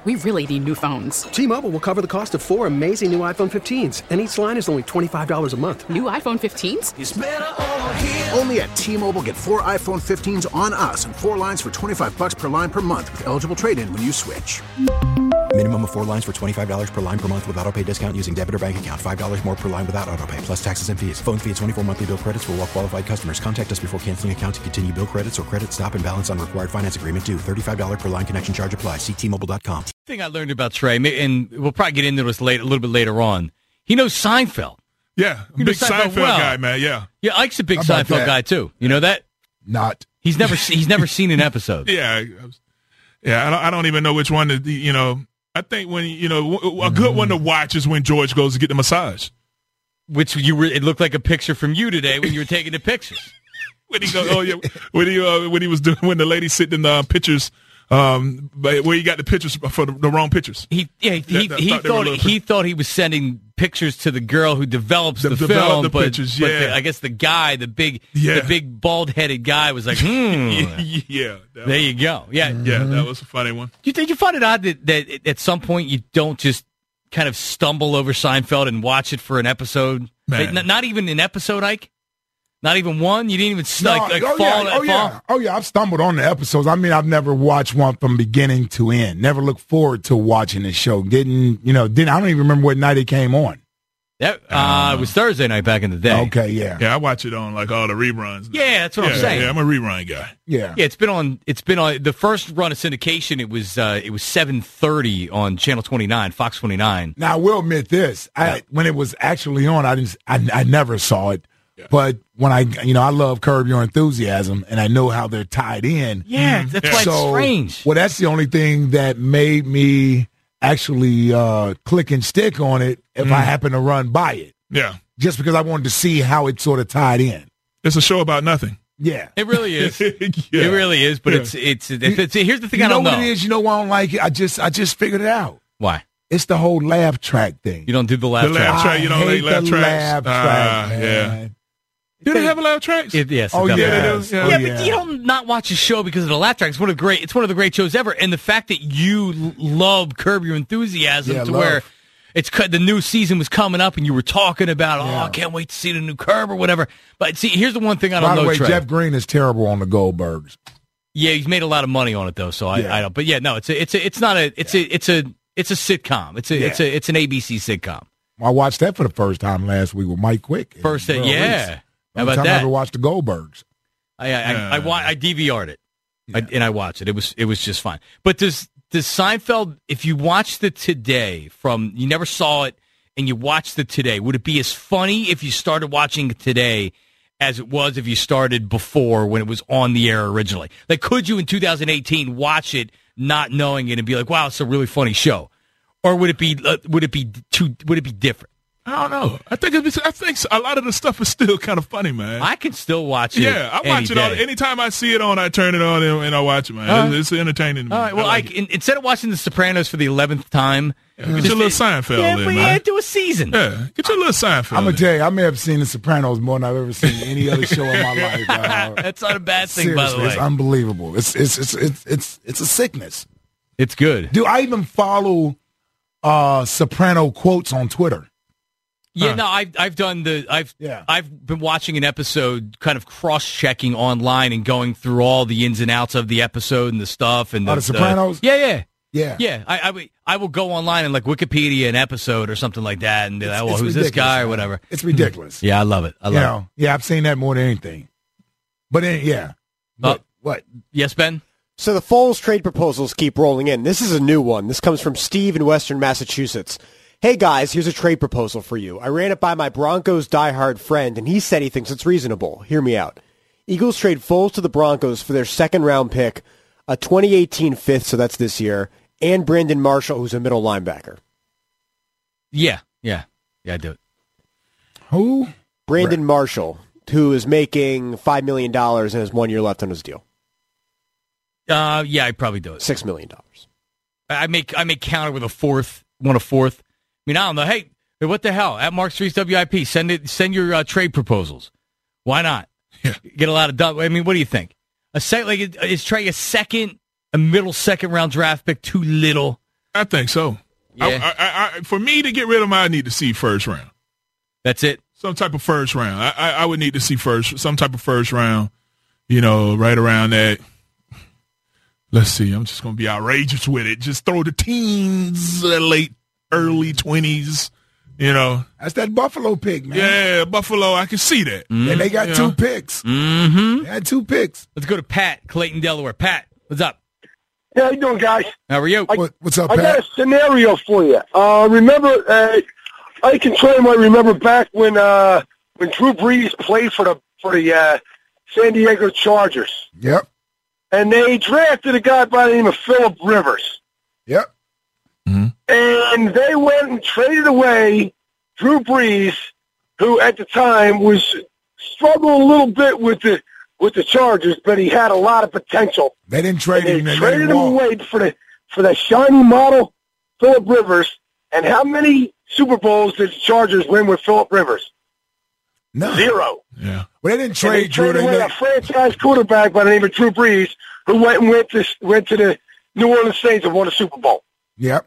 we really need new phones. T-Mobile will cover the cost of 4 amazing new iPhone 15s, and each line is only $25 a month. New iPhone 15s? It's better over here. Only at T-Mobile, get 4 iPhone 15s on us and 4 lines for $25 per line per month with eligible trade-in when you switch. Minimum of 4 lines for $25 per line per month with autopay discount using debit or bank account. $5 more per line without autopay, plus taxes and fees. Phone fee at 24 monthly bill credits for well-qualified customers. Contact us before canceling account to continue bill credits or credit stop and balance on required finance agreement due. $35 per line connection charge applies. See T-Mobile.com. Thing I learned about Trey, and we'll probably get into this a little bit later on. He knows Seinfeld. Yeah, big Seinfeld guy, man. Yeah, Ike's a big Seinfeld guy too. You know that? Not. He's never seen an episode. Yeah. I don't even know which one. I think when a good one to watch is when George goes to get the massage. Which it looked like a picture from you today when you were taking the pictures. When he goes, when he was doing when the lady sitting in the pictures. Where he got the pictures for the wrrong pictures. He thought he was sending pictures to the girl who develops the film, the but, pictures, but yeah. I guess the guy, the big bald-headed guy was like, yeah. There you go. Yeah, that was a funny one. Did you find it odd that at some point you don't just kind of stumble over Seinfeld and watch it for an episode? Man. Not even an episode, Ike? Not even one? You didn't even fall? Yeah, I've stumbled on the episodes. I mean, I've never watched one from beginning to end. Never looked forward to watching the show. I don't even remember what night it came on. It was Thursday night back in the day. Okay, yeah. Yeah, I watch it on like all the reruns. Yeah, that's what I'm saying. Yeah, I'm a rerun guy. Yeah. Yeah, it's been on the first run of syndication. It was 7:30 on Channel 29, Fox 29. Now I will admit this. When it was actually on, I never saw it. Yeah. But when I love Curb Your Enthusiasm, and I know how they're tied in. Yeah, that's why it's strange. Well, that's the only thing that made me actually click and stick on it if I happen to run by it. Yeah. Just because I wanted to see how it sort of tied in. It's a show about nothing. Yeah. It really is. It really is, but it's here's the thing I don't know. You know what it is? You know why I don't like it? I just figured it out. Why? It's the whole laugh track thing. You don't do the laugh track. You don't like laugh tracks? Laugh track, man. Yeah. Do they have a laugh tracks? Yes. Oh, yeah. They do. Yeah, but you don't not watch a show because of the laugh track. It's one of the great shows ever. And the fact that you love Curb Your Enthusiasm where the new season was coming up and you were talking about, I can't wait to see the new Curb or whatever. But see, here's the one thing I don't know. By the way, Trey. Jeff Green is terrible on the Goldbergs. Yeah, he's made a lot of money on it though. So I don't. But yeah, no, it's a sitcom. It's an ABC sitcom. I watched that for the first time last week with Mike Quick. How about that? I ever watched the Goldbergs. I DVR'd it, and I watched it. It was just fine. But does Seinfeld, if you watched it today, you never saw it and you watched it today, would it be as funny if you started watching it today as it was if you started before when it was on the air originally? Like, could you in 2018 watch it not knowing it and be like, wow, it's a really funny show, or would it be different? I don't know. I think a lot of the stuff is still kind of funny, man. I can still watch it. Yeah, I watch it all. Anytime I see it on, I turn it on and I watch it, man. It's entertaining. All right. Well, instead of watching The Sopranos for the 11th time, get your little Seinfeld in, man. Do a season. Yeah, get your little Seinfeld. I'm gonna tell you, I may have seen The Sopranos more than I've ever seen any other show in my life. That's not a bad thing, seriously, by the way. It's unbelievable. It's a sickness. It's good. Do I even follow Soprano quotes on Twitter? Yeah, no, I've been watching an episode, kind of cross-checking online and going through all the ins and outs of the episode and the stuff and The Sopranos. Yeah. I will go online and like Wikipedia an episode or something like that and be like, well, who's this guy or whatever. It's ridiculous. Yeah, I love it. I love it. Yeah, I've seen that more than anything. But then, what? Yes, Ben. So the Foles trade proposals keep rolling in. This is a new one. This comes from Steve in Western Massachusetts. Hey guys, here's a trade proposal for you. I ran it by my Broncos diehard friend, and he said he thinks it's reasonable. Hear me out. Eagles trade Foles to the Broncos for their second-round pick, a 2018 fifth, so that's this year, and Brandon Marshall, who's a middle linebacker. Yeah, I do it. Who? Brandon Marshall, who is making $5 million and has 1 year left on his deal. Yeah, I'd probably do it. $6 million. I may counter with a fourth. I mean, I don't know. Hey, what the hell? At Mark Streets WIP, send your trade proposals. Why not? Yeah. Get a lot of done. I mean, what do you think? Is Trey a middle second round draft pick too little? I think so. Yeah. For me to get rid of him, I need to see first round. That's it. Some type of first round. I would need to see some type of first round, right around that. Let's see. I'm just going to be outrageous with it. Just throw the teens, early 20s, That's that Buffalo pick, man. Yeah, Buffalo. I can see that. And they got 2 picks. Mm-hmm. They had 2 picks. Let's go to Pat, Clayton, Delaware. Pat, what's up? How you doing, guys? How are you? What's up, I Pat? got a scenario for you. Remember, I can try to remember back when Drew Brees played for the San Diego Chargers. Yep. And they drafted a guy by the name of Phillip Rivers. Yep. Mm-hmm. And they went and traded away Drew Brees, who at the time was struggling a little bit with the Chargers, but he had a lot of potential. They didn't trade him. They traded him away for the shiny model Phillip Rivers. And how many Super Bowls did the Chargers win with Phillip Rivers? No. 0. Yeah. Well, they didn't trade Drew. They traded away a franchise quarterback by the name of Drew Brees, who went to the New Orleans Saints and won a Super Bowl. Yep.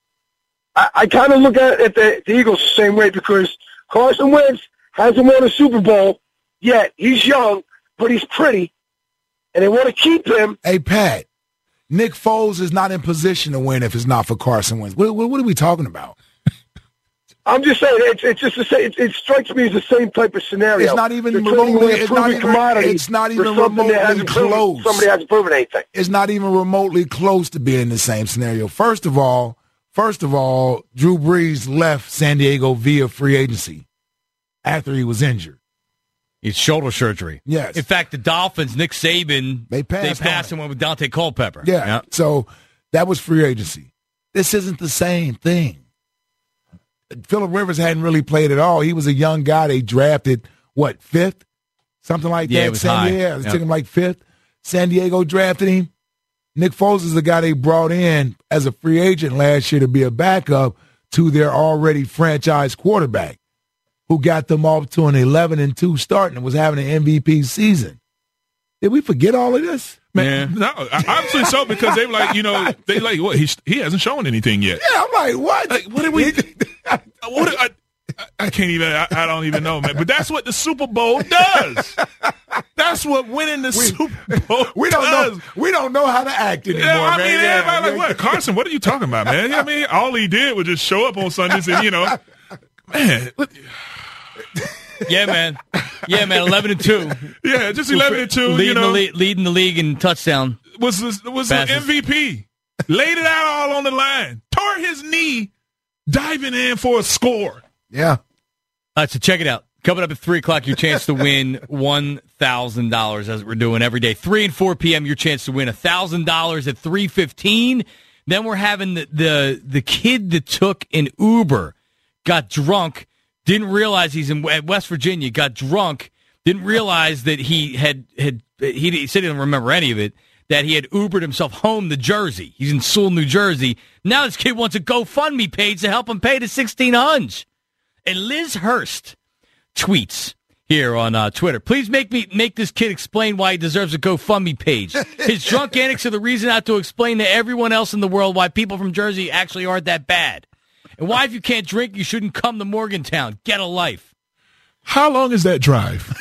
I kind of look at the Eagles the same way because Carson Wentz hasn't won a Super Bowl yet. He's young, but he's pretty, and they want to keep him. Hey, Pat, Nick Foles is not in position to win if it's not for Carson Wentz. What are we talking about? I'm just saying, it's just the same. It strikes me as the same type of scenario. It's not even They're remotely. trading away a proven commodity It's not even for something that remotely hasn't proven- close. Somebody hasn't proven anything. It's not even remotely close to being the same scenario. First of all, Drew Brees left San Diego via free agency after he was injured. It's shoulder surgery. Yes. In fact, the Dolphins, Nick Saban, They passed and went with Dante Culpepper. Yeah. So that was free agency. This isn't the same thing. Phillip Rivers hadn't really played at all. He was a young guy. They drafted, 5th? Something like that. Yeah, it was high. Yeah, they took him like 5th. San Diego drafted him. Nick Foles is the guy they brought in as a free agent last year to be a backup to their already franchise quarterback who got them off to an 11-2 start and was having an MVP season. Did we forget all of this? Man, no, obviously so because they like, they like what he hasn't shown anything yet. Yeah, I'm like, what? Like, what did we? I can't even. I don't even know, man. But that's what the Super Bowl does. That's what winning the Super Bowl does. We don't know how to act anymore, Yeah, I man. mean, everybody like, what? Carson, what are you talking about, man? I mean, all he did was just show up on Sundays and, man. Yeah, man. 11-2. Yeah, just 11-2. Leading the league in touchdown. Was an MVP. Laid it out all on the line. Tore his knee diving in for a score. Yeah. All right, so check it out. Coming up at 3 o'clock, your chance to win $1,000 as we're doing every day. 3 and 4 p.m., your chance to win $1,000 at 3:15. Then we're having the kid that took an Uber, got drunk, didn't realize he's in West Virginia, got drunk, didn't realize that he said he didn't remember any of it, that he had Ubered himself home to Jersey. He's in Sewell, New Jersey. Now this kid wants a GoFundMe page to help him pay the $1,600. And Liz Hurst tweets here on Twitter, please make this kid explain why he deserves a GoFundMe page. His drunk antics are the reason I have to explain to everyone else in the world why people from Jersey actually aren't that bad. And why, if you can't drink, you shouldn't come to Morgantown. Get a life. How long is that drive?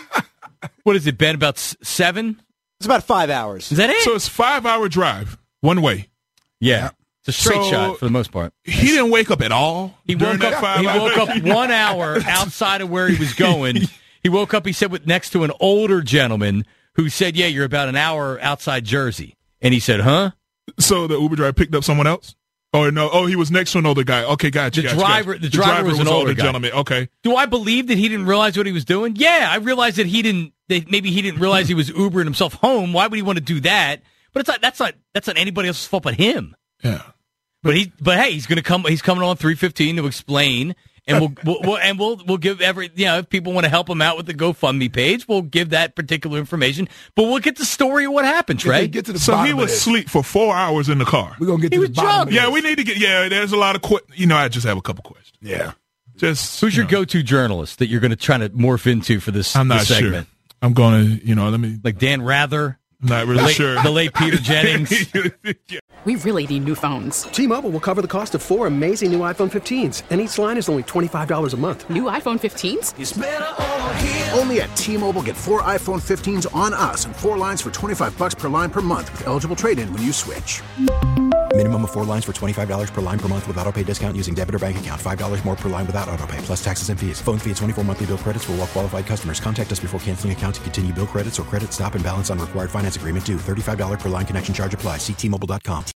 What has it been, about 7? It's about 5 hours. Is that it? So it's 5-hour drive, one way. Yeah. It's a straight So shot for the most part. He didn't wake up at all. He woke up 1 hour outside of where he was going. He woke up, he said, next to an older gentleman who said, yeah, you're about an hour outside Jersey. And he said, huh? So the Uber driver picked up someone else? Oh, no. Oh, he was next to an older guy. Okay, gotcha. The driver was an older guy. Gentleman. Okay. Do I believe that he didn't realize what he was doing? Yeah, I realized that maybe he didn't realize he was Ubering himself home. Why would he want to do that? But that's not anybody else's fault but him. Yeah. But hey, he's going to come. He's coming on 3:15 to explain, and we'll give if people want to help him out with the GoFundMe page, we'll give that particular information. But we'll get the story of what happened, Trey. Get to the So bottom he of was this. asleep for 4 hours in the car. We're going to get to the bottom of Yeah, this. we need to get. Yeah, there's a lot of I just have a couple questions. Yeah. Just Who's your go-to journalist that you're going to try to morph into for this? I'm not this segment? sure. I'm going to let me Like Dan Rather. Not really sure. The late Peter Jennings. We really need new phones. T-Mobile will cover the cost of 4 amazing new iPhone 15s, and each line is only $25 a month. New iPhone 15s? It's better over here. Only at T-Mobile, get 4 iPhone 15s on us and 4 lines for $25 per line per month with eligible trade-in when you switch. Minimum of 4 lines for $25 per line per month with autopay discount using debit or bank account. $5 more per line without autopay, plus taxes and fees. Phone fee at 24 monthly bill credits for well-qualified customers. Contact us before canceling account to continue bill credits or credit stop and balance on required finance agreement due. $35 per line connection charge applies. See T-Mobile.com.